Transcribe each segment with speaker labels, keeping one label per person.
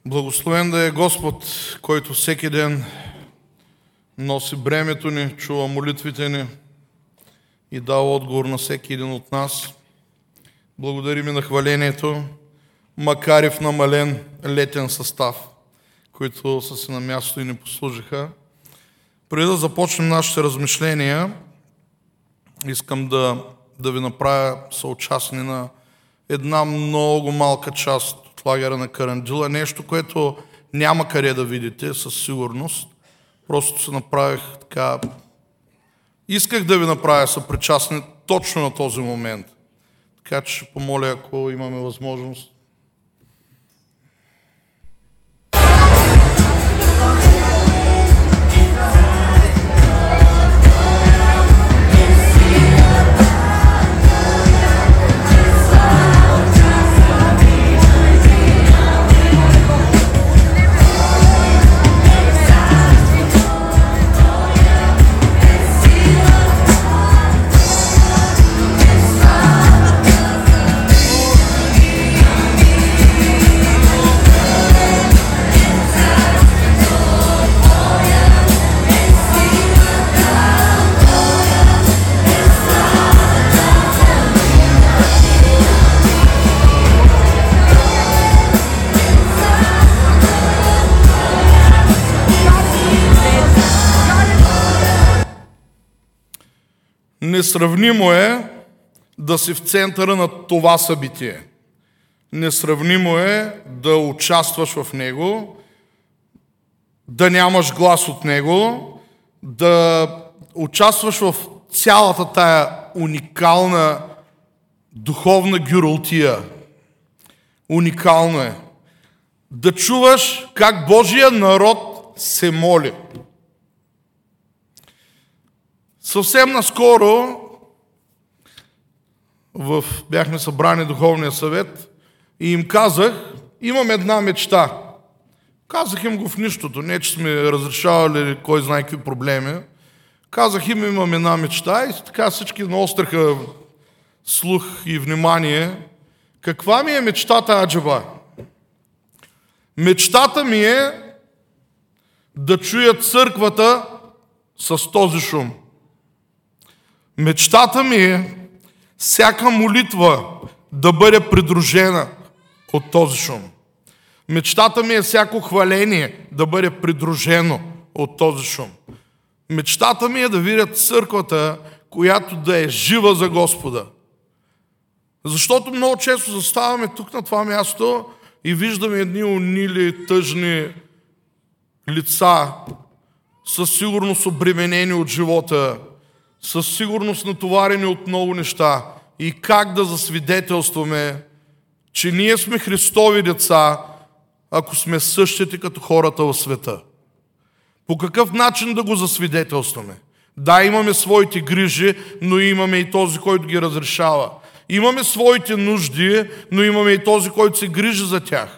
Speaker 1: Благословен да е Господ, който всеки ден носи бремето ни, чува молитвите ни и дава отговор на всеки един от нас. Благодарим и на хвалението, макар и в намален летен състав, които са си на място и ни послужиха. Преди да започнем нашите размишления, искам да ви направя съучастни на една много малка част от лагера на Карандила. Нещо, което няма къде да видите със сигурност. Просто се направих така. Исках да ви направя съпричастни точно на този момент. Така че ще помоля, ако имаме възможност. Несравнимо е да си в центъра на това събитие. Несравнимо е да участваш в него, да нямаш глас от него, да участваш в цялата тая уникална духовна гюролтия. Уникално е. Да чуваш как Божия народ се моли. Съвсем наскоро бяхме събрани Духовния съвет и им казах, имам една мечта. Казах им го в нищото, не че сме разрешавали кой знае какви проблеми. Казах им, имам една мечта и така всички наостраха слух и внимание. Каква ми е мечтата, аджаба? Мечтата ми е да чуя църквата с този шум. Мечтата ми е всяка молитва да бъде придружена от този шум. Мечтата ми е всяко хваление да бъде придружено от този шум. Мечтата ми е да видя църквата, която да е жива за Господа. Защото много често заставаме тук на това място и виждаме едни унили, тъжни лица, със сигурност обременени от живота, със сигурност натоварени от много неща. И как да засвидетелстваме, че ние сме Христови деца, ако сме същите като хората в света? По какъв начин да го засвидетелстваме? Да, имаме своите грижи, но имаме и този, който ги разрешава. Имаме своите нужди, но имаме и този, който се грижи за тях.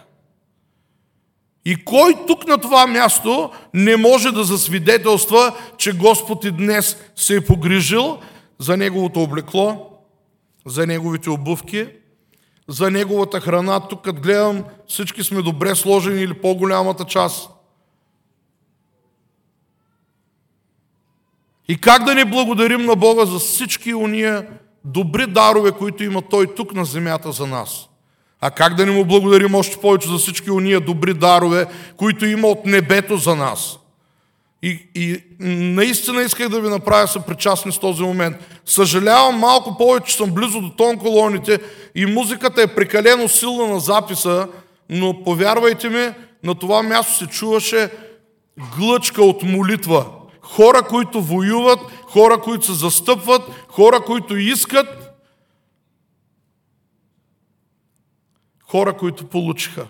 Speaker 1: И кой тук на това място не може да засвидетелства, че Господ и днес се е погрижил за неговото облекло, за неговите обувки, за неговата храна? Тук като гледам, всички сме добре сложени или по-голямата част. И как да не благодарим на Бога за всички уния добри дарове, които има Той тук на земята за нас? А как да не му благодарим още повече за всички уния добри дарове, които има от небето за нас? И наистина исках да ви направя съпричастни с този момент. Съжалявам малко повече, че съм близо до тонколоните и музиката е прекалено силна на записа, но повярвайте ми, на това място се чуваше глъчка от молитва. Хора, които воюват, хора, които се застъпват, хора, които искат, хора, които получиха.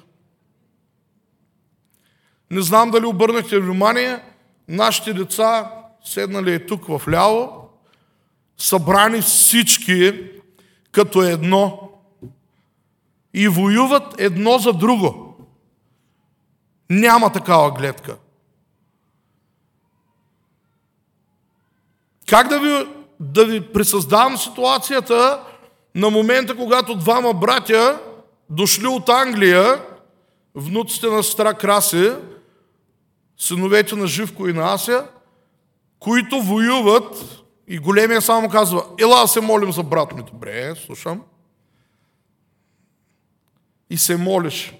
Speaker 1: Не знам дали обърнахте внимание, нашите деца, седнали тук в ляво, събрани всички като едно и воюват едно за друго. Няма такава гледка. Как да ви присъздавам ситуацията на момента, когато двама братя дошли от Англия, внуците на сестра Краси, синовете на Живко и на Ася, които воюват и големия само казва: ела да се молим за брат ми. Добре, слушам. И се молиш.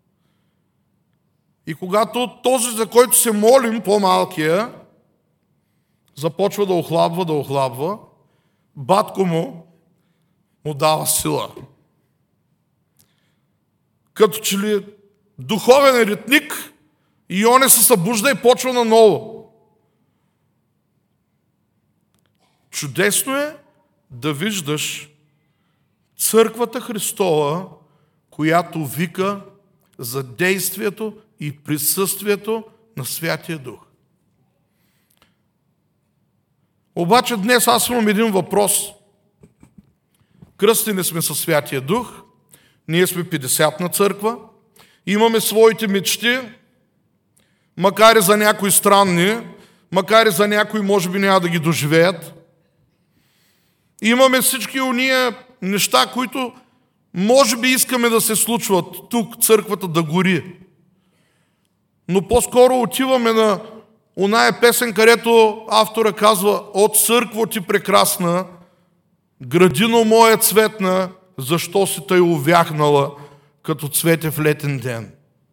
Speaker 1: И когато този, за който се молим, по-малкия, започва да охлабва, батко му дава сила. Като че ли духовен ритник, и он се събужда и почва наново. Чудесно е да виждаш църквата Христова, която вика за действието и присъствието на Святия Дух. Обаче днес аз имам един въпрос. Кръстени сме със Святия Дух, ние сме 50-на църква, имаме своите мечти, макар и за някои странни, макар и за някои може би няма да ги доживеят. Имаме всички уния неща, които може би искаме да се случват тук, църквата да гори. Но по-скоро отиваме на оная песен, където автора казва: от църква ти прекрасна, градино моя цветна, защо си тъй увяхнала, като цвете в летен ден.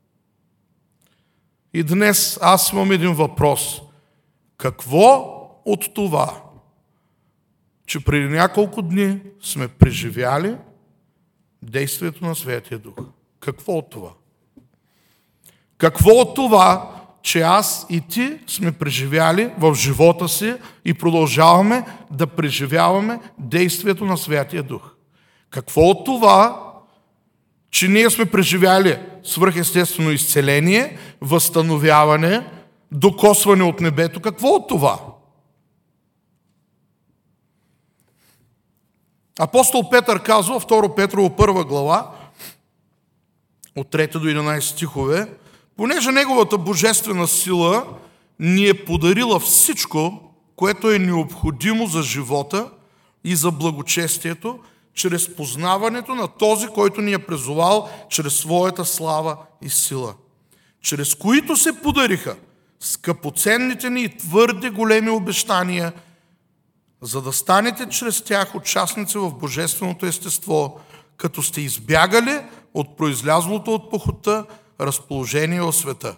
Speaker 1: И днес аз имам един въпрос. Какво от това, че преди няколко дни сме преживяли действието на Святия Дух? Какво от това? Какво от това, че аз и ти сме преживяли в живота си и продължаваме да преживяваме действието на Святия Дух? Какво от това, че ние сме преживяли свръхестествено изцеление, възстановяване, докосване от небето? Какво от това? Апостол Петър казва, 2 Петрово 1 глава, от 3 до 11 стихове: понеже Неговата божествена сила ни е подарила всичко, което е необходимо за живота и за благочестието, чрез познаването на този, който ни е призовал чрез своята слава и сила, чрез които се подариха скъпоценните ни и твърде големи обещания, за да станете чрез тях участници в божественото естество, като сте избягали от произлязлото от похота разположение в света.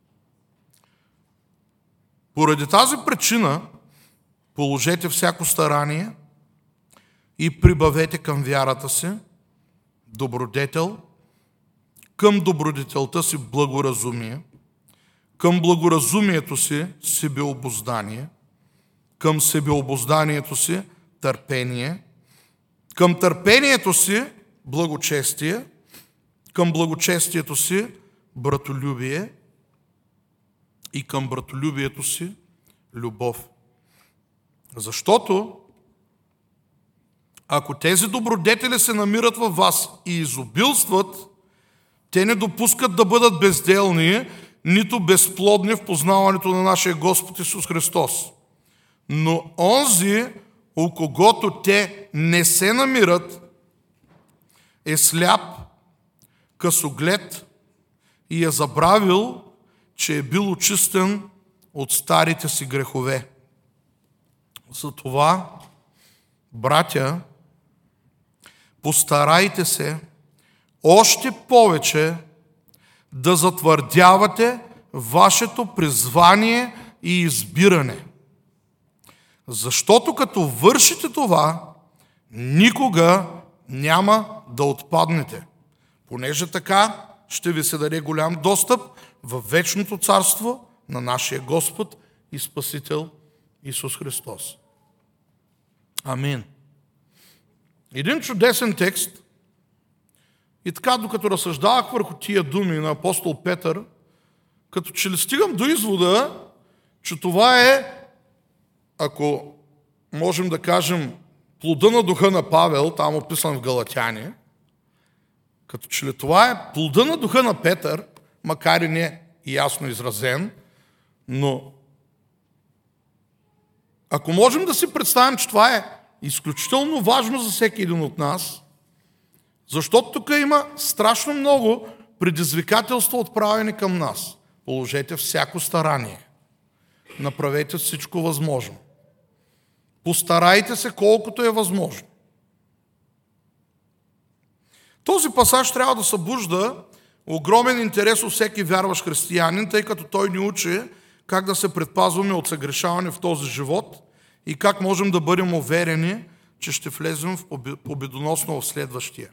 Speaker 1: Поради тази причина положете всяко старание и прибавете към вярата си добродетел, към добродетелта си благоразумие, към благоразумието си себеобуздание, към себеобузданието си търпение, към търпението си благочестие, към благочестието си братолюбие и към братолюбието си любов. Защото ако тези добродетели се намират във вас и изобилстват, те не допускат да бъдат безделни, нито безплодни в познаването на нашия Господ Исус Христос. Но онзи, у когото те не се намират, е сляп, късоглед и е забравил, че е бил очистен от старите си грехове. Затова, братя, постарайте се още повече да затвърдявате вашето призвание и избиране. Защото като вършите това, никога няма да отпаднете, понеже така ще ви се даде голям достъп в вечното царство на нашия Господ и Спасител Исус Христос. Амин. Един чудесен текст. И така, докато разсъждавах върху тия думи на апостол Петър, като че ли стигам до извода, че това е, ако можем да кажем, плода на духа на Павел, там описан в Галатяни, като че ли това е плода на духа на Петър, макар и не ясно изразен, но ако можем да си представим, че това е изключително важно за всеки един от нас, защото тук има страшно много предизвикателства отправени към нас. Положете всяко старание. Направете всичко възможно. Постарайте се колкото е възможно. Този пасаж трябва да събужда огромен интерес у всеки вярващ християнин, тъй като той ни учи как да се предпазваме от съгрешаване в този живот и как можем да бъдем уверени, че ще влезем победоносно в следващия.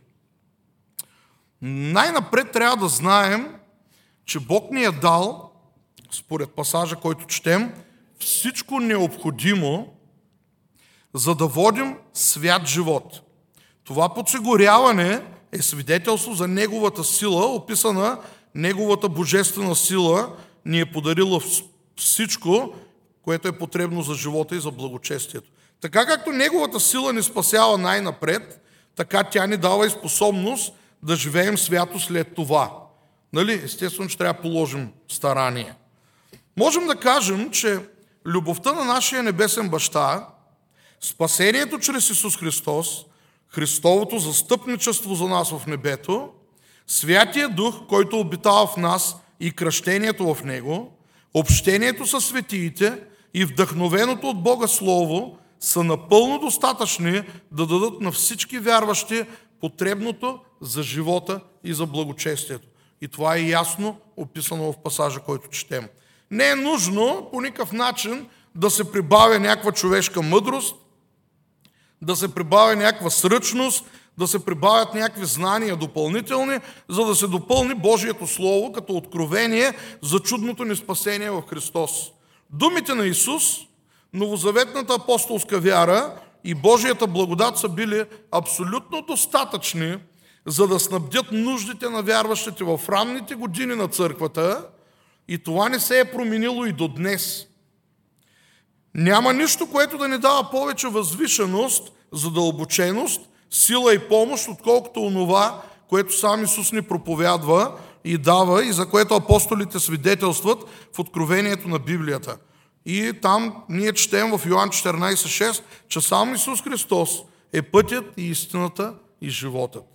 Speaker 1: Най-напред трябва да знаем, че Бог ни е дал, според пасажа, който четем, всичко необходимо, за да водим свят живот. Това подсигуряване е свидетелство за Неговата сила, описана Неговата божествена сила, ни е подарила всичко, което е потребно за живота и за благочестието. Така както Неговата сила ни спасява най-напред, така тя ни дава и способност да живеем свято след това. Нали? Естествено, че трябва да положим старание. Можем да кажем, че любовта на нашия небесен баща, спасението чрез Исус Христос, Христовото застъпничество за нас в небето, Святия Дух, който обитава в нас и кръщението в Него, общението със светиите и вдъхновеното от Бога Слово са напълно достатъчни да дадат на всички вярващи потребното за живота и за благочестието. И това е ясно описано в пасажа, който четем. Не е нужно по никакъв начин да се прибавя някаква човешка мъдрост, да се прибавя някаква сръчност, да се прибавят някакви знания допълнителни, за да се допълни Божието Слово като откровение за чудното ни спасение в Христос. Думите на Исус, новозаветната апостолска вяра и Божията благодат са били абсолютно достатъчни, за да снабдят нуждите на вярващите в ранните години на църквата, и това не се е променило и до днес. Няма нищо, което да ни дава повече възвишеност, задълбоченост, сила и помощ, отколкото онова, което сам Исус ни проповядва и дава, и за което апостолите свидетелстват в откровението на Библията. И там ние четем в Йоан 14,6, че сам Исус Христос е пътят и истината и животът.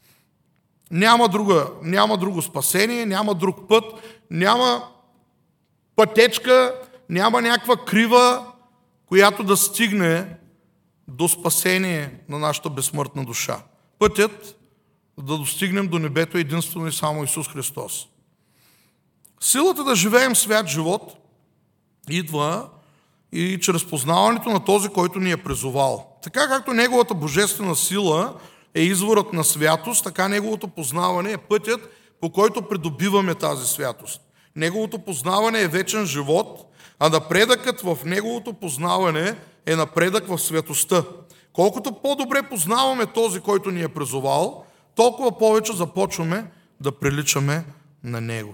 Speaker 1: Няма друго спасение, няма друг път, няма пътечка, няма някаква крива, която да стигне до спасение на нашата безсмъртна душа. Пътят да достигнем до небето е единствено и само Исус Христос. Силата да живеем свят живот идва и чрез познаването на този, който ни е призовал. Така както Неговата божествена сила е изворът на святост, така Неговото познаване е пътят, по който придобиваме тази святост. Неговото познаване е вечен живот, а напредъкът в Неговото познаване е напредък в светостта. Колкото по-добре познаваме този, който ни е призовал, толкова повече започваме да приличаме на Него.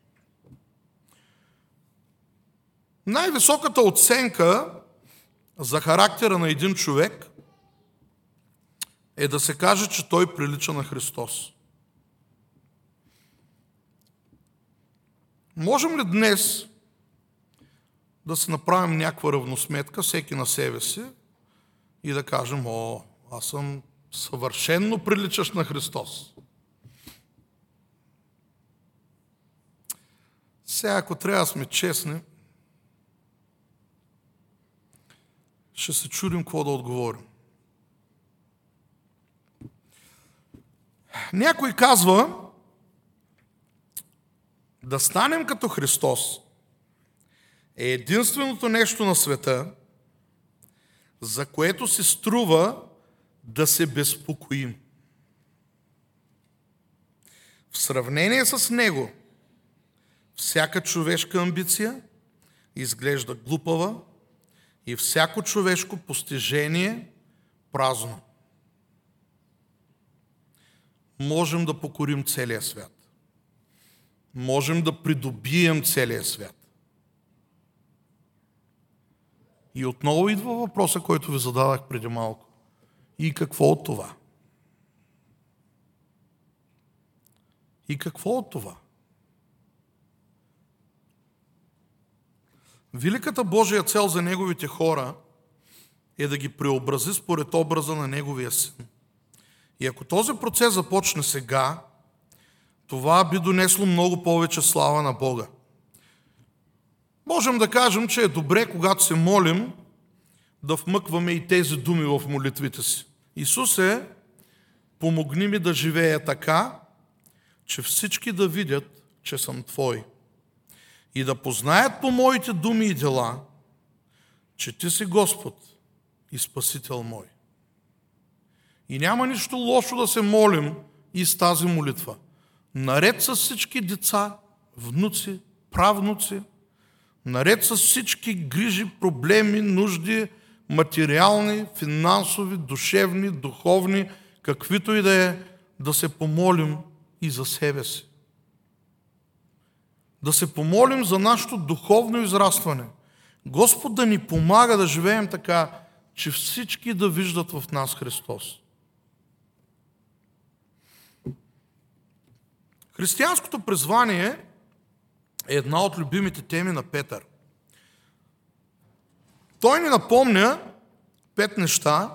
Speaker 1: Най-високата оценка за характера на един човек е да се каже, че той прилича на Христос. Можем ли днес да си направим някаква равносметка, всеки на себе си, и да кажем: аз съм съвършенно приличащ на Христос? Сега, ако трябва да сме честни, ще се чудим какво да отговорим. Някой казва, да станем като Христос е единственото нещо на света, за което се струва да се безпокоим. В сравнение с Него, всяка човешка амбиция изглежда глупава и всяко човешко постижение празно. Можем да покорим целия свят. Можем да придобием целия свят. И отново идва въпроса, който ви задавах преди малко. И какво от това? И какво от това? Великата Божия цел за Неговите хора е да ги преобрази според образа на Неговия Син. И ако този процес започне сега, това би донесло много повече слава на Бога. Можем да кажем, че е добре, когато се молим, да вмъкваме и тези думи в молитвите си. Исусе, помогни ми да живея така, че всички да видят, че съм Твой и да познаят по моите думи и дела, че Ти си Господ и Спасител мой. И няма нищо лошо да се молим и с тази молитва. Наред с всички деца, внуци, правнуци, наред с всички грижи, проблеми, нужди, материални, финансови, душевни, духовни, каквито и да се помолим и за себе си. Да се помолим за нашето духовно израстване. Господ да ни помага да живеем така, че всички да виждат в нас Христос. Християнското призвание е една от любимите теми на Петър. Той ни напомня 5 неща.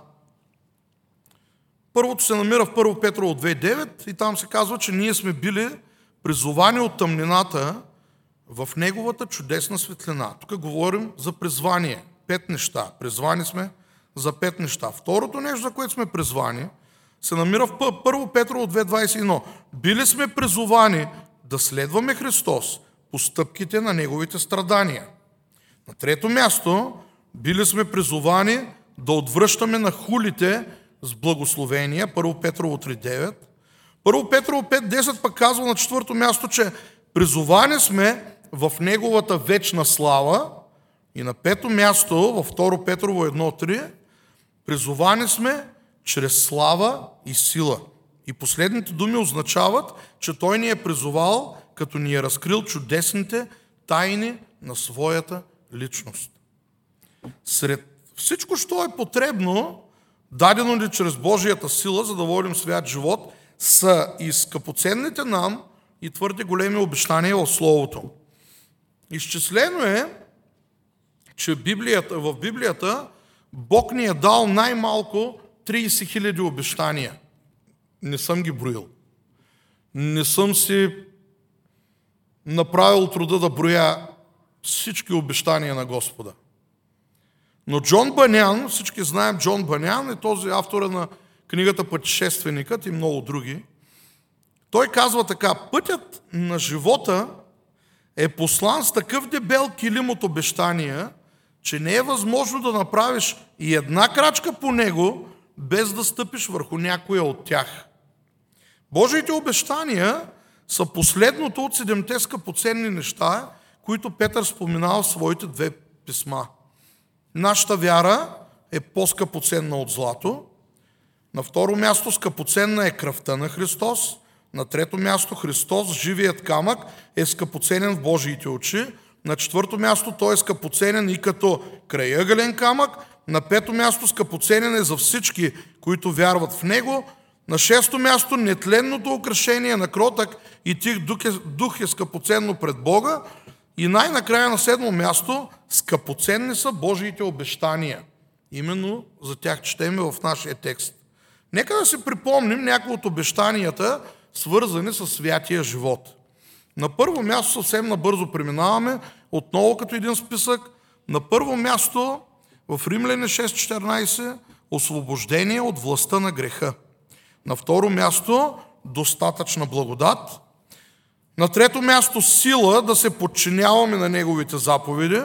Speaker 1: Първото се намира в 1 Петрово 2.9 и там се казва, че ние сме били призовани от тъмнината в Неговата чудесна светлина. Тук говорим за призвание. 5 неща. Призвани сме за 5 неща. Второто нещо, за което сме призвани, се намира в 1 Петрово 2.21. Били сме призовани да следваме Христос по стъпките на Неговите страдания. На трето място, били сме призовани да отвръщаме на хулите с благословения. 1 Петрово 3.9. 1 Петрово 5.10 пък казва на четвърто място, че призовани сме в Неговата вечна слава. И на пето място, във 2 Петрово 1.3, призовани сме чрез слава и сила. И последните думи означават, че Той ни е призовал, като ни е разкрил чудесните тайни на своята личност. Сред всичко, що е потребно, дадено ни чрез Божията сила, за да водим свят живот, са и скъпоценните нам и твърде големи обещания в Словото. Изчислено е, че в Библията Бог ни е дал най-малко 30 000 обещания. Не съм ги броил. Не съм си направил труда да броя всички обещания на Господа. Но Джон Банян, всички знаем Джон Банян, е този автора на книгата Пътешественикът и много други. Той казва така: пътят на живота е послан с такъв дебел килим от обещания, че не е възможно да направиш и една крачка по него, без да стъпиш върху някоя от тях. Божиите обещания са последното от 7-те скъпоценни неща, които Петър споменава в своите 2 писма. Нашата вяра е по-скъпоценна от злато. На второ място, скъпоценна е кръвта на Христос. На трето място, Христос, живият камък, е скъпоценен в Божиите очи. На четвърто място, той е скъпоценен и като краягълен камък. На пето място, скъпоценен е за всички, които вярват в него. На шесто място, нетленното украшение на кротък и тих дух е скъпоценно пред Бога. И най-накрая на 7 място, скъпоценни са Божиите обещания. Именно за тях четеме в нашия текст. Нека да си припомним някои от обещанията, свързани с святия живот. На първо място, съвсем набързо преминаваме, отново като един списък. На първо място, в Римляни 6.14, освобождение от властта на греха. На второ място, достатъчна благодат. На трето място, сила да се подчиняваме на Неговите заповеди,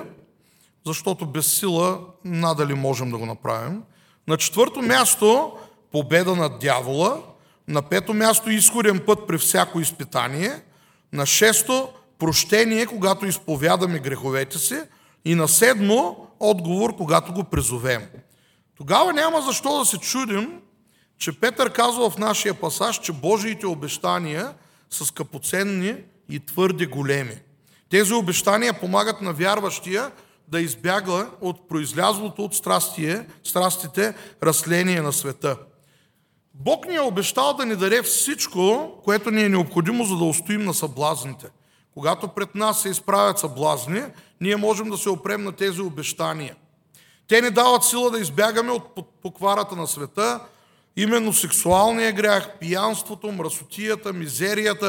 Speaker 1: защото без сила надали можем да го направим. На четвърто място, победа над дявола. На пето място, изходен път при всяко изпитание. На шесто, прощение, когато изповядаме греховете си. И на седмо, отговор, когато го призовем. Тогава няма защо да се чудим, че Петър казва в нашия пасаж, че Божиите обещания са скъпоценни и твърде големи. Тези обещания помагат на вярващия да избяга от произлязлото от страстите разтление на света. Бог ни е обещал да ни даде всичко, което ни е необходимо, за да устоим на съблазните. Когато пред нас се изправят съблазни, ние можем да се опрем на тези обещания. Те ни дават сила да избягаме от покварата на света, именно сексуалния грях, пиянството, мръсотията, мизерията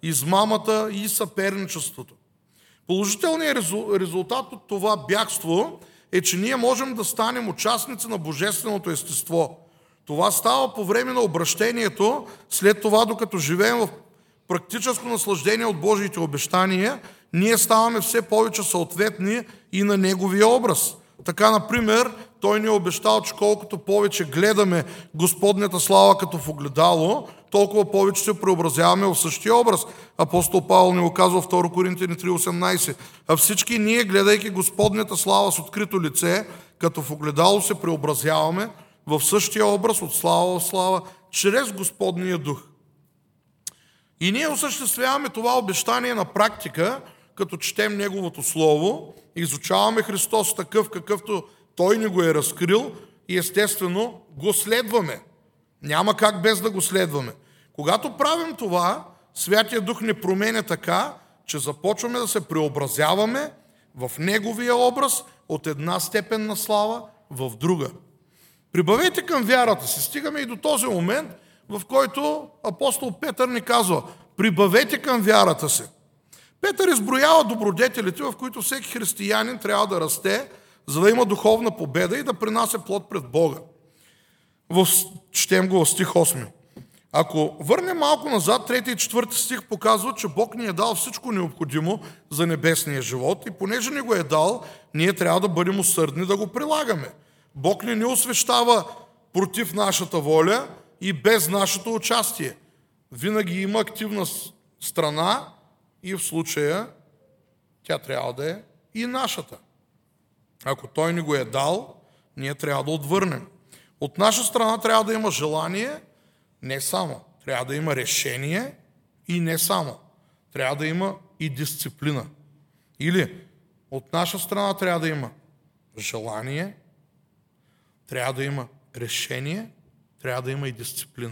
Speaker 1: измамата и съперничеството. Положителният резултат от това бягство е, че ние можем да станем участници на божественото естество. Това става по време на обращението, след това, докато живеем в практическо наслаждение от Божиите обещания, ние ставаме все повече съответни и на Неговия образ. Така, например, Той ни е обещал, че колкото повече гледаме Господнята слава като в огледало, толкова повече се преобразяваме в същия образ. Апостол Павел ни го казва в 2 Коринтияни 3,18. А всички ние, гледайки Господнята слава с открито лице, като в огледало се преобразяваме в същия образ от слава в слава, чрез Господния дух. И ние осъществяваме това обещание на практика, като четем Неговото Слово, изучаваме Христос такъв, какъвто Той ни го е разкрил и естествено го следваме. Няма как без да го следваме. Когато правим това, Святия Дух ни променя така, че започваме да се преобразяваме в Неговия образ от една степен на слава в друга. Прибавете към вярата си. Стигаме и до този момент, в който апостол Петър ни казва: прибавете към вярата си. Петър изброява добродетелите, в които всеки християнин трябва да расте, за да има духовна победа и да принася плод пред Бога. Четем го в стих 8. Ако върнем малко назад, 3 и 4 стих показва, че Бог ни е дал всичко необходимо за небесния живот и понеже ни го е дал, ние трябва да бъдем усърдни да го прилагаме. Бог не ни освещава против нашата воля и без нашето участие. Винаги има активна страна и в случая тя трябва да е и нашата. Ако Той ни го е дал, ние трябва да отвърнем. От наша страна трябва да има желание, не само. Трябва да има решение и не само. Трябва да има и дисциплина. Или от наша страна трябва да има желание, трябва да има решение, трябва да има и дисциплина.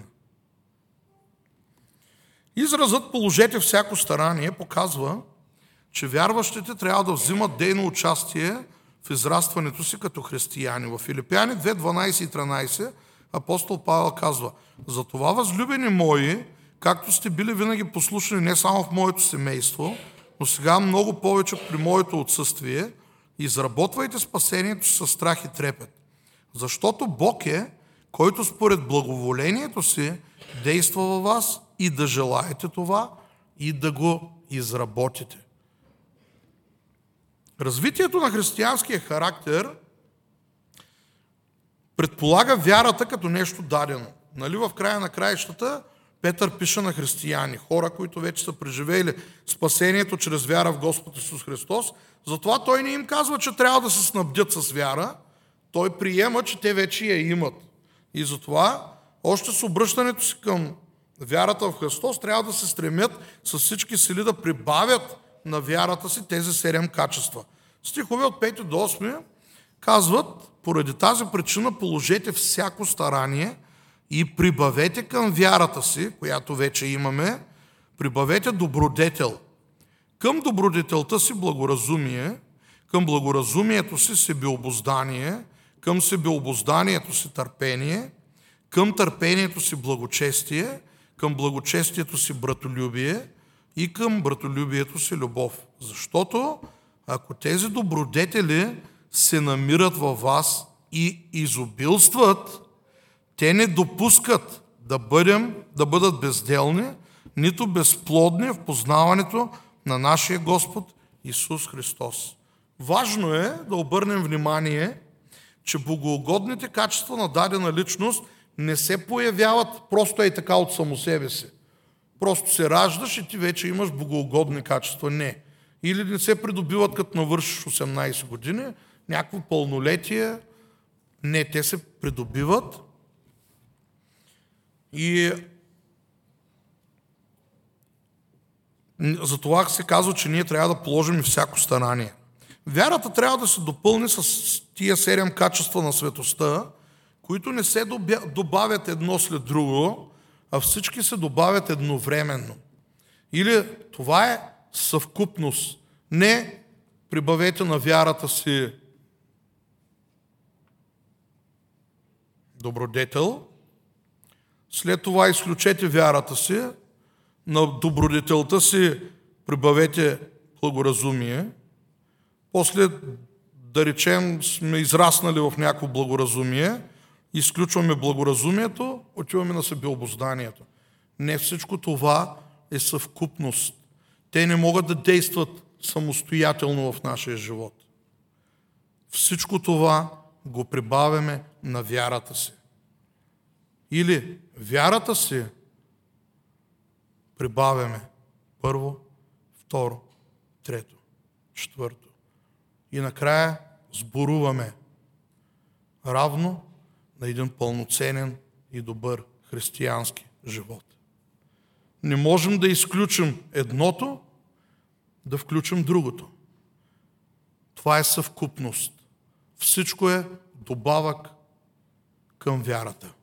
Speaker 1: Изразът "положете всяко старание" показва, че вярващите трябва да взимат дейно участие в израстването си като християни. В Филипяни 2, 12 и 13 апостол Павел казва: "Затова, възлюбени мои, както сте били винаги послушни не само в моето семейство, но сега много повече при моето отсъствие, изработвайте спасението си със страх и трепет. Защото Бог е, който според благоволението си действа във вас и да желаете това и да го изработите." Развитието на християнския характер предполага вярата като нещо дадено. Нали, в края на краищата Петър пише на християни, хора, които вече са преживели спасението чрез вяра в Господ Исус Христос. Затова той не им казва, че трябва да се снабдят с вяра. Той приема, че те вече я имат. И затова още с обръщането си към вярата в Христос трябва да се стремят с всички сили да прибавят на вярата си тези 7 качества. Стихове от 5 до 8 казват: "Поради тази причина положете всяко старание и прибавете към вярата си, която вече имаме, прибавете добродетел. Към добродетелта си благоразумие, към благоразумието си себеобуздание, към себеобузданието си търпение, към търпението си благочестие, към благочестието си братолюбие и към братолюбието си любов. Защото ако тези добродетели се намират във вас и изобилстват, те не допускат да бъдат безделни, нито безплодни в познаването на нашия Господ Исус Христос." Важно е да обърнем внимание, че богоугодните качества на дадена личност не се появяват просто ей така от само себе си. Просто се раждаш и ти вече имаш богоугодни качества. Не. Или не се придобиват като навършиш 18 години, някакво пълнолетие. Не, те се придобиват. И затова се казва, че ние трябва да положим и всяко старание. Вярата трябва да се допълни с тия 7 качества на светостта, които не се добавят едно след друго, а всички се добавят едновременно. Или това е съвкупност. Не прибавете на вярата си добродетел, след това изключете вярата си, на добродетелта си прибавете благоразумие, после, да речем, сме израснали в някакво благоразумие, изключваме благоразумието, отиваме на себеобозданието. Не всичко това е съвкупност. Те не могат да действат самостоятелно в нашия живот. Всичко това го прибавяме на вярата си. Или вярата си прибавяме първо, второ, трето, четвърто. И накрая сборуваме равно на един пълноценен и добър християнски живот. Не можем да изключим едното, да включим другото. Това е съвкупност. Всичко е добавък към вярата.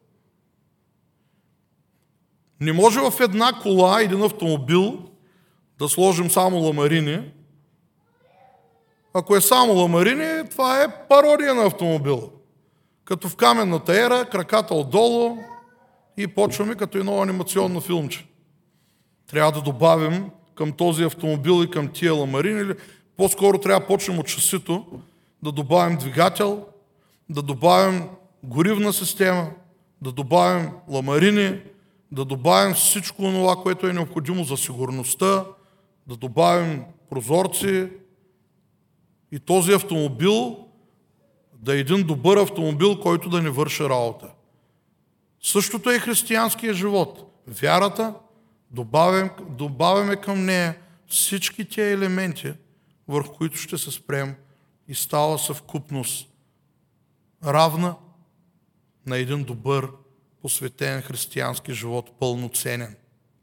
Speaker 1: Не може в една кола, един автомобил, да сложим само ламарини. Ако е само ламарини, това е пародия на автомобил. Като в каменната ера, краката отдолу и почваме като едно анимационно филмче. Трябва да добавим към този автомобил и към тия ламарини, или по-скоро трябва да почнем от шасито, да добавим двигател, да добавим горивна система, да добавим ламарини, да добавим всичко това, което е необходимо за сигурността, да добавим прозорци и този автомобил да е един добър автомобил, който да ни върши работа. Същото е християнския живот. Вярата, добавяме към нея всички тия елементи, върху които ще се спрем и става съвкупност, равна на един добър, посветен християнски живот, пълноценен.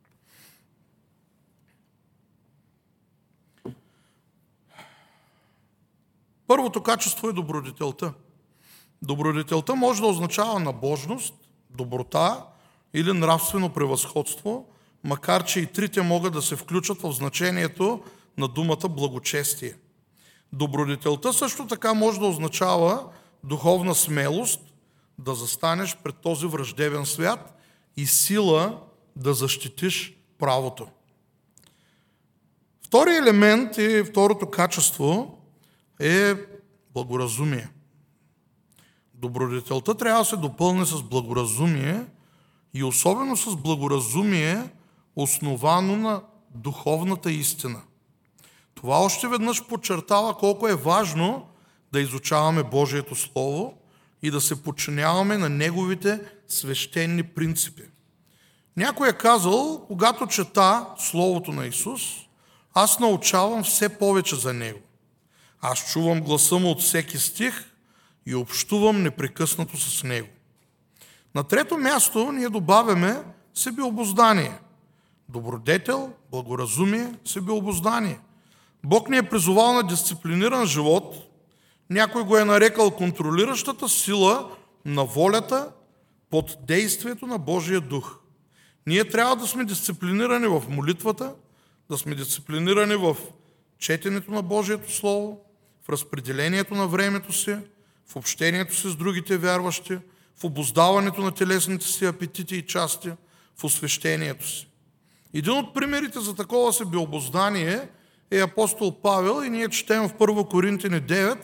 Speaker 1: Първото качество е добродетелта. Добродетелта може да означава набожност, доброта или нравствено превъзходство, макар че и трите могат да се включат в значението на думата благочестие. Добродетелта също така може да означава духовна смелост, да застанеш пред този враждебен свят и сила да защитиш правото. Вторият елемент и второто качество е благоразумие. Добродетелта трябва да се допълни с благоразумие и особено с благоразумие, основано на духовната истина. Това още веднъж подчертава колко е важно да изучаваме Божието Слово и да се подчиняваме на Неговите свещени принципи. Някой е казал, когато чета Словото на Исус, аз научавам все повече за Него. Аз чувам гласа Му от всеки стих и общувам непрекъснато с Него. На трето място ние добавяме себеобоздание. Добродетел, благоразумие, себеобоздание. Бог ни е призовал на дисциплиниран живот, някой го е нарекал контролиращата сила на волята под действието на Божия дух. Ние трябва да сме дисциплинирани в молитвата, да сме дисциплинирани в четенето на Божието Слово, в разпределението на времето си, в общението си с другите вярващи, в обуздаването на телесните си апетити и части, в освещението си. Един от примерите за такова себеобоздание е апостол Павел и ние четем в 1 Коринтини 9,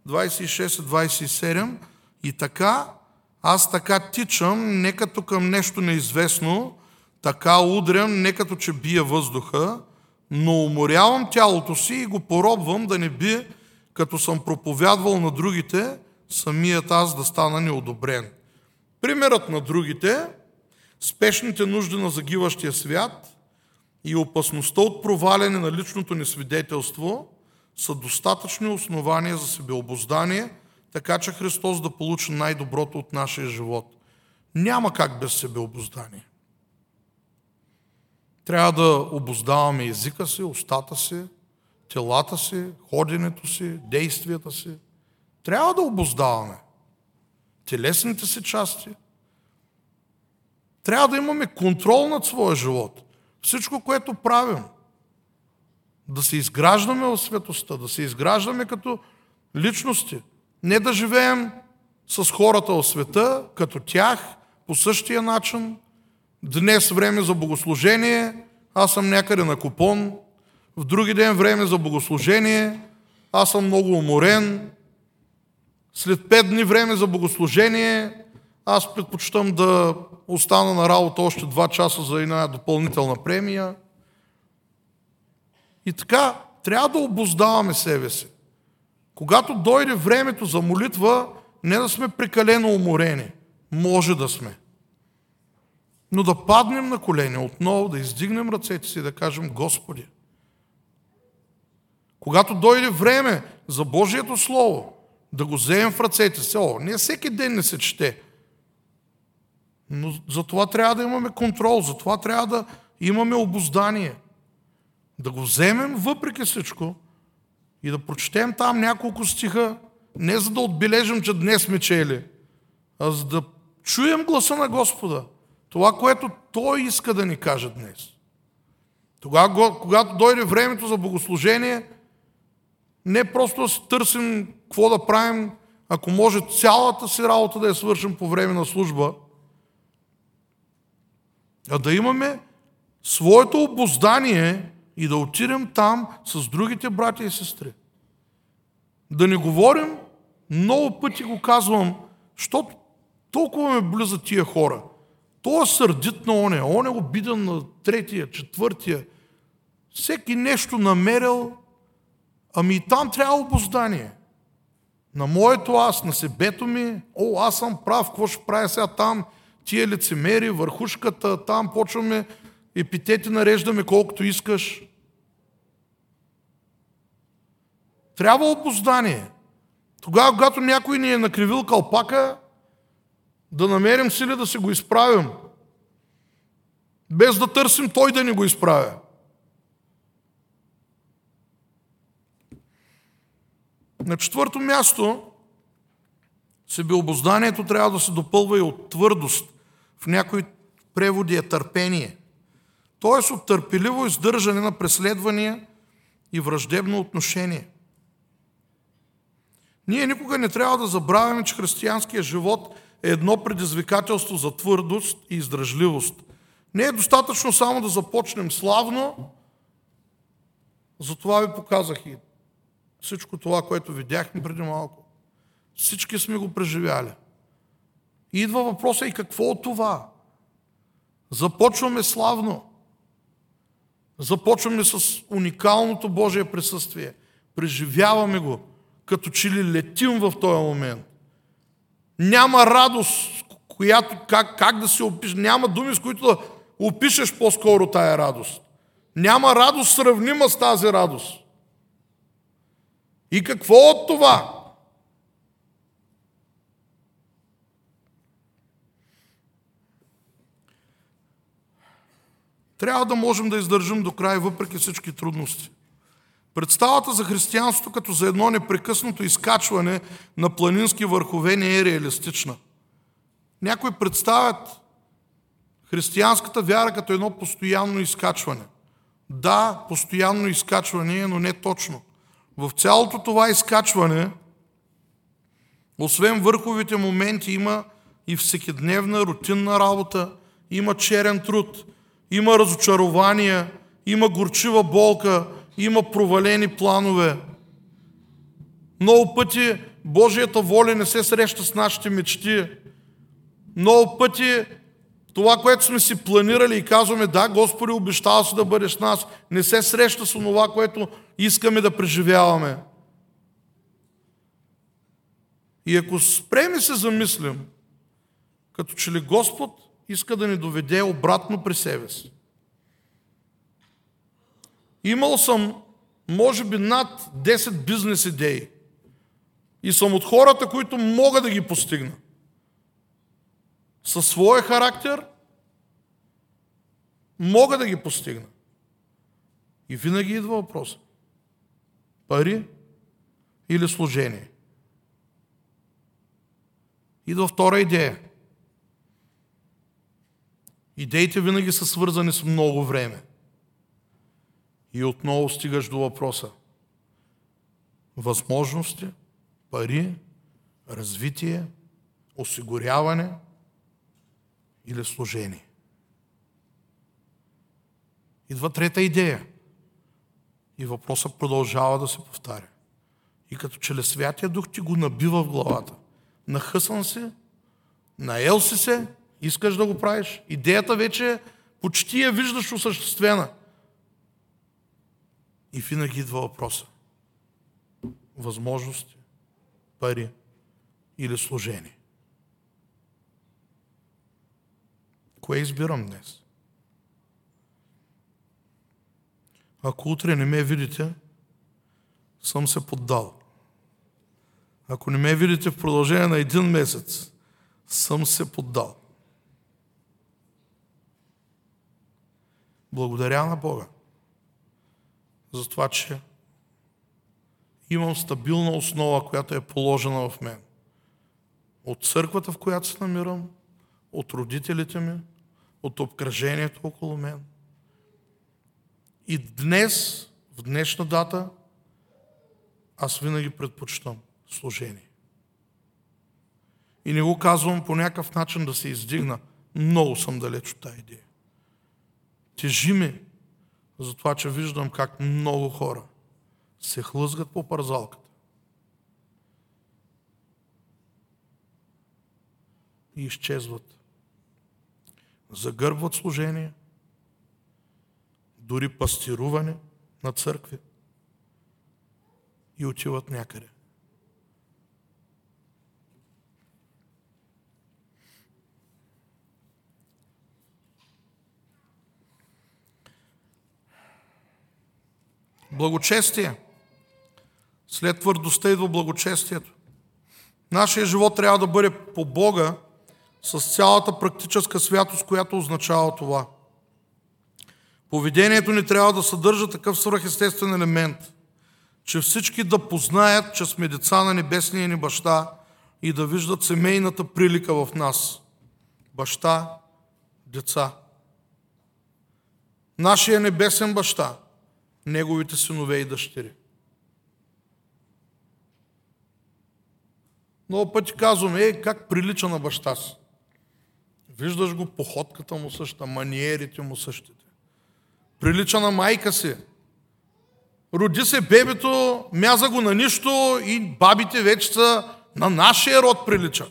Speaker 1: 26-27 и така, аз така тичам, не като към нещо неизвестно, така удрям, не като че бия въздуха, но уморявам тялото си и го поробвам да не би, като съм проповядвал на другите, самият аз да стана неодобрен. Примерът на другите, спешните нужди на загиващия свят и опасността от проваляне на личното ни свидетелство са достатъчни основания за себеобоздание, така че Христос да получи най-доброто от нашия живот. Няма как без себеобоздание. Трябва да обуздаваме езика си, устата си, телата си, ходенето си, действията си. Трябва да обуздаваме телесните си части. Трябва да имаме контрол над своя живот. Всичко, което правим. Да се изграждаме в светостта, да се изграждаме като личности. Не да живеем с хората в света, като тях, по същия начин. Днес време за богослужение, аз съм някъде на купон, в други ден време за богослужение, аз съм много уморен, след 5 дни време за богослужение, аз предпочитам да остана на работа още 2 часа за една допълнителна премия. И така, трябва да обуздаваме себе си. Когато дойде времето за молитва, не да сме прекалено уморени. Може да сме. Но да паднем на колени отново, да издигнем ръцете си и да кажем: Господи. Когато дойде време за Божието Слово, да го вземем в ръцете си. Не всеки ден не се чете. Но за това трябва да имаме контрол, за това трябва да имаме обуздание. Да го вземем въпреки всичко и да прочетем там няколко стиха, не за да отбележим, че днес сме чели, а за да чуем гласа на Господа. Това, което Той иска да ни каже днес. Тогава, когато дойде времето за богослужение, не просто да си търсим какво да правим, ако може цялата си работа да я свършим по време на служба, а да имаме своето обуздание и да отидем там с другите братя и сестри. Да не говорим, много пъти го казвам, защото толкова ме боли за тия хора. Той е сърдит на он е обиден на третия, четвъртия. Всеки нещо намерил, ами и там трябва обуздание. На моето аз, на себето ми, аз съм прав, какво ще правя сега там, тия лицемери, върхушката, там почваме епитети нареждаме колкото искаш. Трябва обуздание. Тогава, когато някой ни е накривил калпака, да намерим сили да се го изправим, без да търсим той да ни го изправя. На 4-то място, себеобузданието трябва да се допълва и от твърдост. В някои преводи е търпение. Т.е. от търпеливо издържане на преследвания и враждебно отношение. Ние никога не трябва да забравяме, че християнският живот е едно предизвикателство за твърдост и издръжливост. Не е достатъчно само да започнем славно, затова ви показах и всичко това, което видяхме преди малко. Всички сме го преживяли. И идва въпроса: и какво от това? Започваме славно. Започваме с уникалното Божие присъствие. Преживяваме го, като че ли летим в този момент. Няма радост, която как да се опише. Няма думи, с които да опишеш по-скоро тая радост. Няма радост сравнима с тази радост. И какво от това? Трябва да можем да издържим до край, въпреки всички трудности. Представата за християнството като за едно непрекъснато изкачване на планински върхове не е реалистична. Някои представят християнската вяра като едно постоянно изкачване. Да, постоянно изкачване, но не точно. В цялото това изкачване, освен върховите моменти, има и всекидневна рутинна работа, има черен труд, има разочарования, има горчива болка, има провалени планове. Много пъти Божията воля не се среща с нашите мечти. Много пъти това, което сме си планирали и казваме: да, Господи, обещава си да бъдеш с нас, не се среща с това, което искаме да преживяваме. И ако спрем и се замислим, като че ли Господ иска да ни доведе обратно при себе си. Имал съм, може би, над 10 бизнес идеи. И съм от хората, които мога да ги постигна. Със своя характер мога да ги постигна. И винаги идва въпрос: пари или служение? Идва втора идея. Идеите винаги са свързани с много време. И отново стигаш до въпроса: възможности, пари, развитие, осигуряване или служение. Идва трета идея. И въпросът продължава да се повтаря. И като че ли Святия Дух ти го набива в главата. Нахъсан си, наел си се, искаш да го правиш. Идеята вече почти я виждаш осъществена. И винаги идва въпроса. Възможности, пари или служение. Кое избирам днес? Ако утре не ме видите, съм се поддал. Ако не ме видите в продължение на 1 месец, съм се поддал. Благодаря на Бога за това, че имам стабилна основа, която е положена в мен. От църквата, в която се намирам, от родителите ми, от обкръжението около мен. И днес, в днешна дата, аз винаги предпочитам служение. И не го казвам по някакъв начин да се издигна. Много съм далеч от тази идея. Тежи ми за това, че виждам как много хора се хлъзгат по парзалката. И изчезват. Загърбват служение, дори пастируване на църкви и отиват някъде. Благочестие. След твърдостта идва благочестието. Нашия живот трябва да бъде по Бога с цялата практическа святост, която означава това. Поведението ни трябва да съдържа такъв свръхестествен елемент, че всички да познаят, че сме деца на небесния ни баща и да виждат семейната прилика в нас. Баща, деца. Нашия небесен баща, неговите синове и дъщери. Много пъти казвам, как прилича на баща си. Виждаш го, походката му същата, маниерите му същите. Прилича на майка си. Роди се бебето, мяза го на нищо и бабите вече са на нашия род прилича.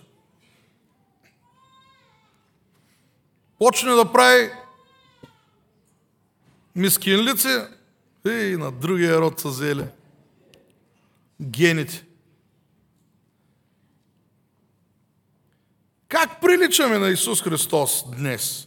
Speaker 1: Почне да прави мискинлици и на другия род са взели гените. Как приличаме на Исус Христос днес?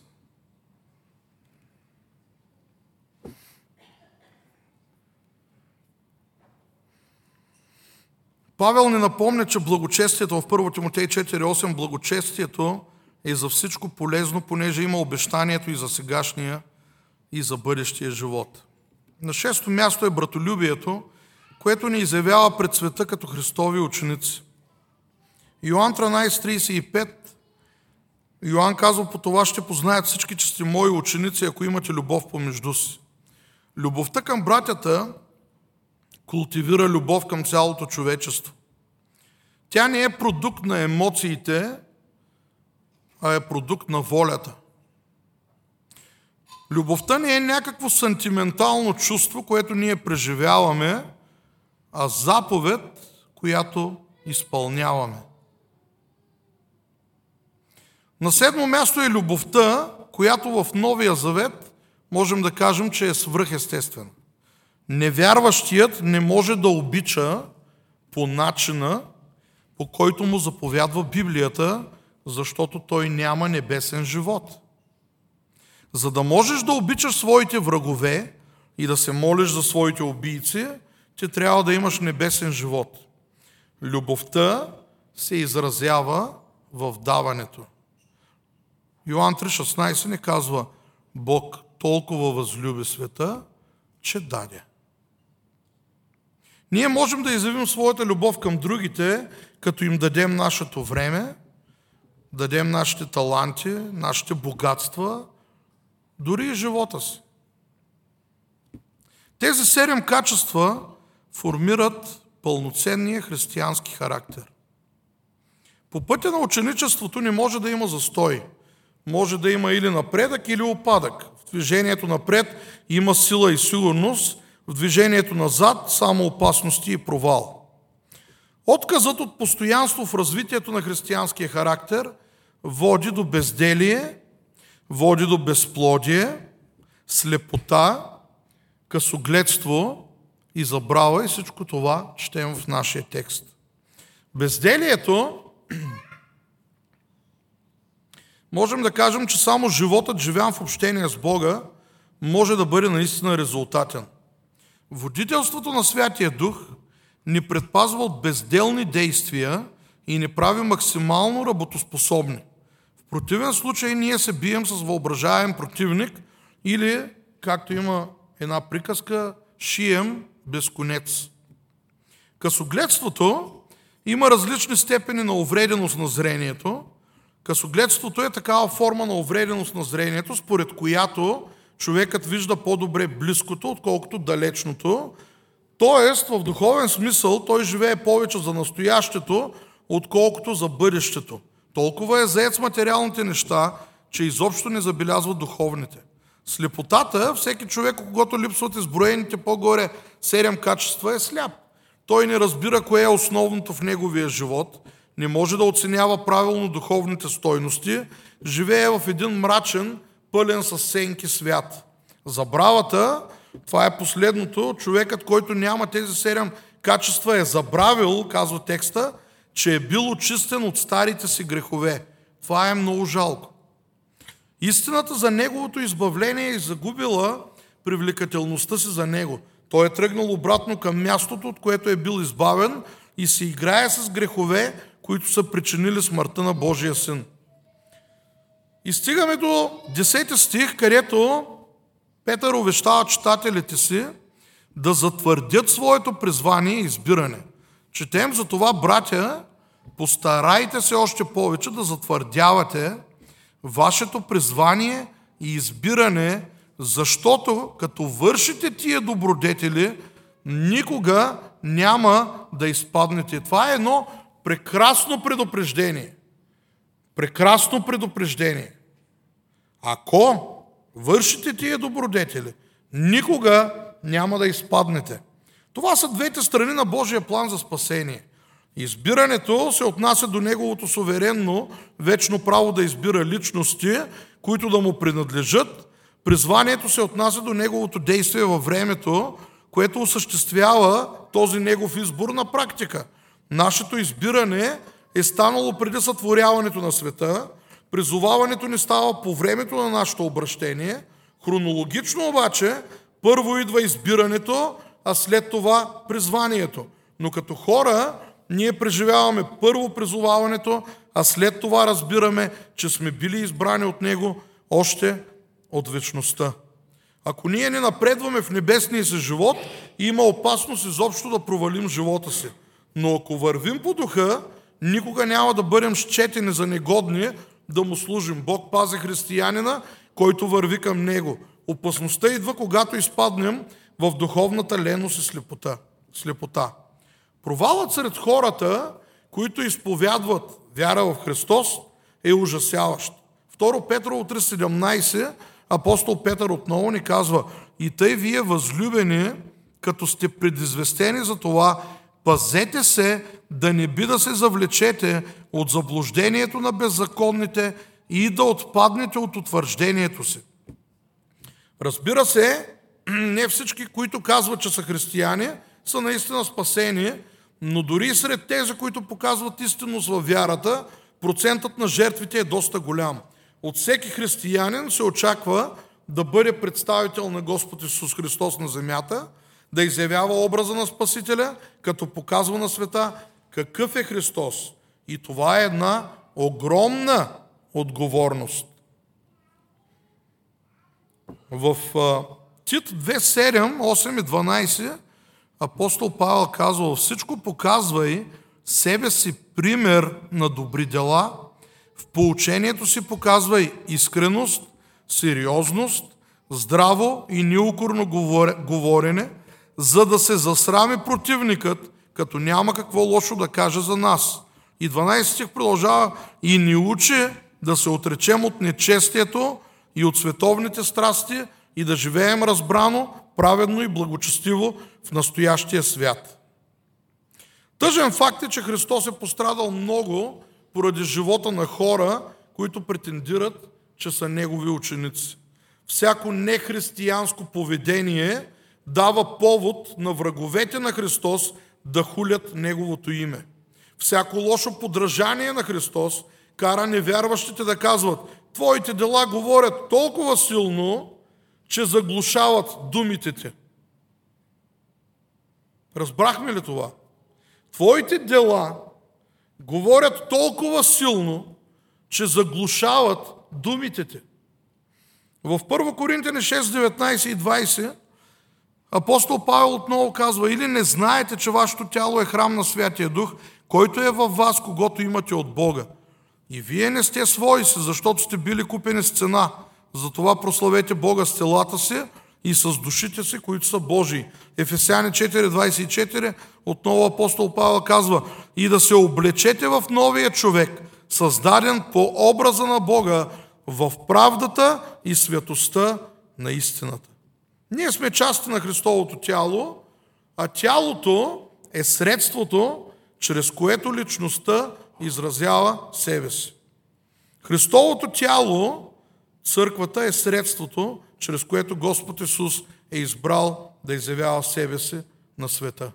Speaker 1: Павел ни напомня, че благочестието в 1 Тимотей 4:8, благочестието е за всичко полезно, понеже има обещанието и за сегашния, и за бъдещия живот. На 6-то място е братолюбието, което ни изявява пред света като Христови ученици. Йоан 13:35, Йоан казва, по това ще познаят всички, че сте мои ученици, ако имате любов помежду си. Любовта към братята култивира любов към цялото човечество. Тя не е продукт на емоциите, а е продукт на волята. Любовта не е някакво сантиментално чувство, което ние преживяваме, а заповед, която изпълняваме. На 7-мо място е любовта, която в Новия Завет можем да кажем, че е свръхестествена. Невярващият не може да обича по начина, по който му заповядва Библията, защото той няма небесен живот. За да можеш да обичаш своите врагове и да се молиш за своите убийци, ти трябва да имаш небесен живот. Любовта се изразява в даването. Йоан 3:16 ни казва, Бог толкова възлюби света, че даде. Ние можем да изявим своята любов към другите, като им дадем нашето време, дадем нашите таланти, нашите богатства, дори и живота си. Тези 7 качества формират пълноценния християнски характер. По пътя на ученичеството не може да има застой. може да има или напредък, или опадък. В движението напред има сила и сигурност, в движението назад само опасности и провал. Отказът от постоянство в развитието на християнския характер води до безделие, води до безплодие, слепота, късогледство и забрава, и всичко това четем в нашия текст. Безделието, можем да кажем, че само животът, живян в общение с Бога, може да бъде наистина резултатен. Водителството на Святия Дух ни предпазва от безделни действия и ни прави максимално работоспособни. В противен случай ние се бием с въображаем противник или, както има една приказка, шием без конец. Късогледството има различни степени на увреденост на зрението. Късогледството е такава форма на увреденост на зрението, според която човекът вижда по-добре близкото, отколкото далечното. Тоест, в духовен смисъл, той живее повече за настоящето, отколкото за бъдещето. Толкова е заед с материалните неща, че изобщо не забелязва духовните. Слепотата, всеки човек, когато липсват изброените по-горе 7 качества, е сляп. Той не разбира кое е основното в неговия живот, не може да оценява правилно духовните стойности, живее в един мрачен, пълен със сенки свят. Забравата, това е последното, човекът, който няма тези 7 качества, е забравил, казва текста, че е бил очистен от старите си грехове. Това е много жалко. Истината за неговото избавление е загубила привлекателността си за него. Той е тръгнал обратно към мястото, от което е бил избавен, и се играе с грехове, които са причинили смъртта на Божия Син. И стигаме до 10 стих, където Петър увещава читателите си да затвърдят своето призвание и избиране. Четем за това, братя, постарайте се още повече да затвърдявате вашето призвание и избиране, защото като вършите тия добродетели, никога няма да изпаднете. Това е едно прекрасно предупреждение. Прекрасно предупреждение. Ако вършите тия добродетели, никога няма да изпаднете. Това са двете страни на Божия план за спасение. Избирането се отнася до неговото суверенно, вечно право да избира личности, които да му принадлежат. Призванието се отнася до неговото действие във времето, което осъществява този негов избор на практика. Нашето избиране е станало преди сътворяването на света, призоваването ни става по времето на нашето обращение. Хронологично обаче, първо идва избирането, а след това призванието. Но като хора, ние преживяваме първо призоваването, а след това разбираме, че сме били избрани от Него още от вечността. Ако ние не напредваме в небесния си живот, има опасност изобщо да провалим живота си. Но ако вървим по духа, никога няма да бъдем счетени за негодни да му служим. Бог пази християнина, който върви към Него. Опасността идва, когато изпаднем в духовната леност и слепота. Провалът сред хората, които изповядват вяра в Христос, е ужасяващ. 2 Петрово 3,17 апостол Петър отново ни казва: и тъй вие, възлюбени, като сте предизвестени за това, пазете се да не би да се завлечете от заблуждението на беззаконните и да отпаднете от утвърждението си. Разбира се, не всички, които казват, че са християни, са наистина спасени, но дори и сред тези, които показват истинност във вярата, процентът на жертвите е доста голям. От всеки християнин се очаква да бъде представител на Господ Исус Христос на земята, да изявява образа на Спасителя, като показва на света какъв е Христос. И това е една огромна отговорност. В Тит 2:7, 8 и 12 апостол Павел казва: всичко показвай себе си пример на добри дела, в поучението си показвай искреност, сериозност, здраво и неукорно говорене, за да се засрами противникът, като няма какво лошо да каже за нас. И 12 стих продължава: и ни учи да се отречем от нечестието и от световните страсти и да живеем разбрано, праведно и благочестиво в настоящия свят. Тъжен факт е, че Христос е пострадал много поради живота на хора, които претендират, че са Негови ученици. Всяко нехристиянско поведение дава повод на враговете на Христос да хулят Неговото име. Всяко лошо подражание на Христос кара невярващите да казват: твоите дела говорят толкова силно, че заглушават думите ти. Разбрахме ли това? Твоите дела говорят толкова силно, че заглушават думите ти. В 1 Коринтяни 6, 19 и 20 апостол Павел отново казва: или не знаете, че вашето тяло е храм на Святия Дух, който е във вас, когото имате от Бога. И вие не сте свои си, защото сте били купени с цена. Затова прославете Бога с телата си и с душите си, които са Божии. Ефесяни 4:24 отново апостол Павел казва: и да се облечете в новия човек, създаден по образа на Бога, в правдата и светостта на истината. Ние сме части на Христовото тяло, а тялото е средството, чрез което личността изразява себе си. Христовото тяло, църквата, е средството, чрез което Господ Исус е избрал да изявява себе си на света.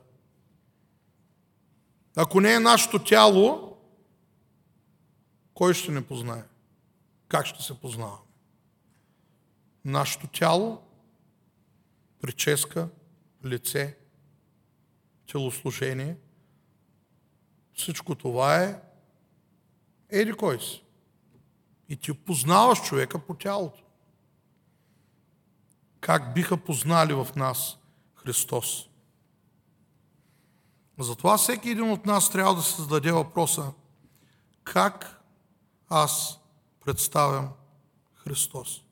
Speaker 1: Ако не е нашето тяло, кой ще не познае? Как ще се познаваме? Нашето тяло, прическа, лице, телослужение, всичко това е еди кой си. И ти познаваш човека по тялото. Как биха познали в нас Христос? Затова всеки един от нас трябва да се зададе въпроса: как аз представям Христос?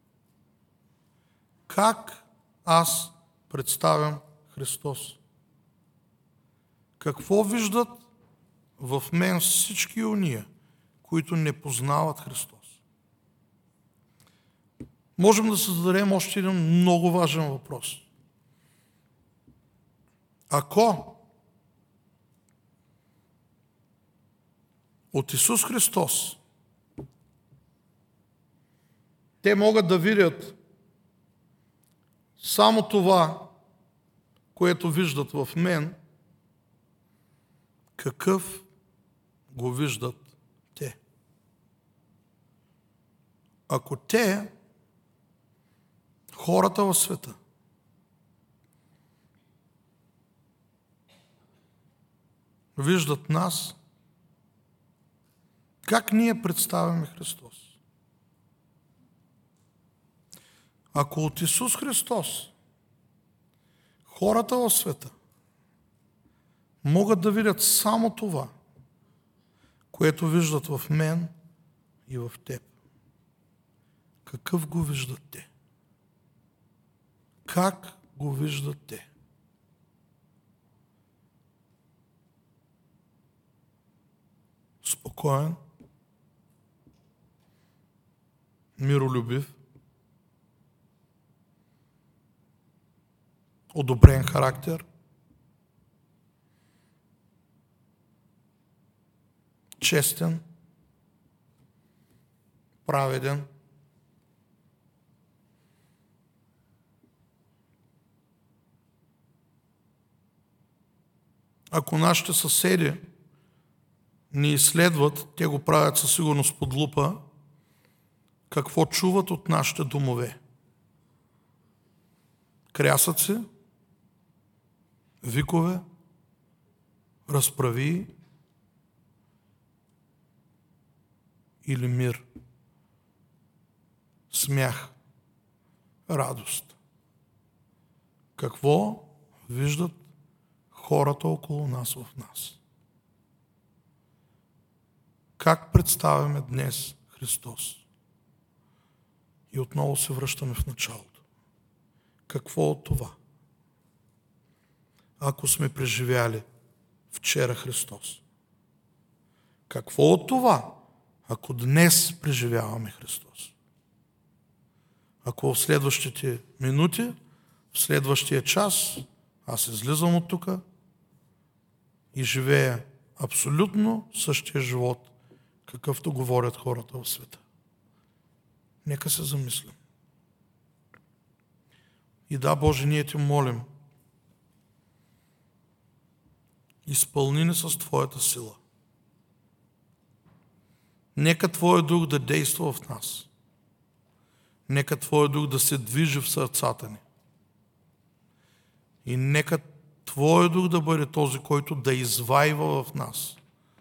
Speaker 1: Как аз представям Христос? Какво виждат в мен всички уния, които не познават Христос? Можем да се зададем още един много важен въпрос. Ако от Исус Христос те могат да видят само това, което виждат в мен, какъв го виждат те? Ако те, хората в света, виждат нас, как ние представяме Христос? Ако от Исус Христос хората в света могат да видят само това, което виждат в мен и в теб, какъв го виждат те? Как го виждат те? Спокоен, миролюбив, одобрен характер, честен, праведен, ако нашите съседи ни изследват, те го правят със сигурност под лупа, какво чуват от нашите домове? Крясъци, викове, разправи или мир, смях, радост? Какво виждат хората около нас в нас? Как представяме днес Христос? И отново се връщаме в началото. Какво от това? Ако сме преживяли вчера Христос? Какво от това? Ако днес преживяваме Христос, ако в следващите минути, в следващия час, аз излизам от тук и живея абсолютно същия живот, какъвто говорят хората в света. Нека се замислим. И да, Боже, ние Те молим, изпълни ни с Твоята сила. Нека Твоя дух да действа в нас. Нека Твоя дух да се движи в сърцата ни. И нека Твоя дух да бъде този, който да извайва в нас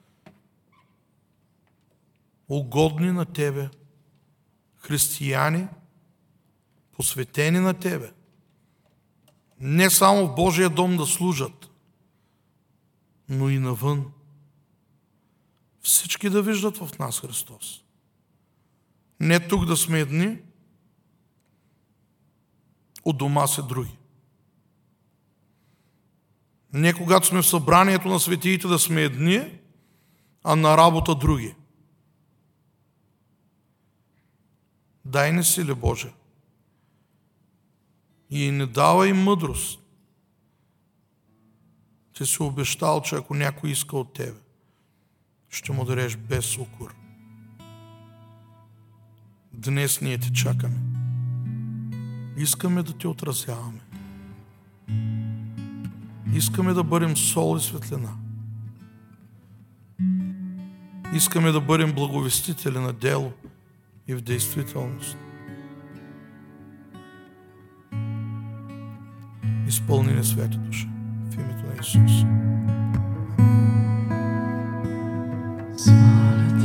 Speaker 1: угодни на Тебе християни, посветени на Тебе. Не само в Божия дом да служат, но и навън. Всички да виждат в нас Христос. Не тук да сме едни, от дома си други. Не когато сме в събранието на светиите да сме едни, а на работа други. Дай ни сили, Боже. И не давай мъдрост. Ти си обещал, че ако някой иска от Тебе, ще му дадеш без укор. Днес ние Те чакаме. Искаме да Те отразяваме. Искаме да бъдем сол и светлина. Искаме да бъдем благовестители на дело и в действителност. Изпълни ни, Святи Душа, в името на Исус.